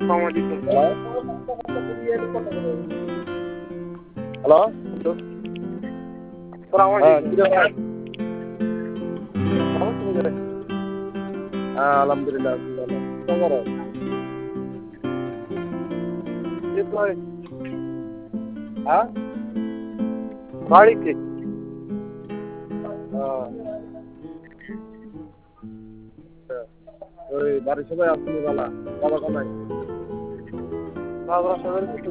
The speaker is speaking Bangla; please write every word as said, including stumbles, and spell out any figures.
হ্যালো হ্যাঁ আলহামদুলিল্লাহ হ্যাঁ বাড়িতে ওই বাড়ির সবাই আসলে বালা বাবা কামাই বাবা সবাই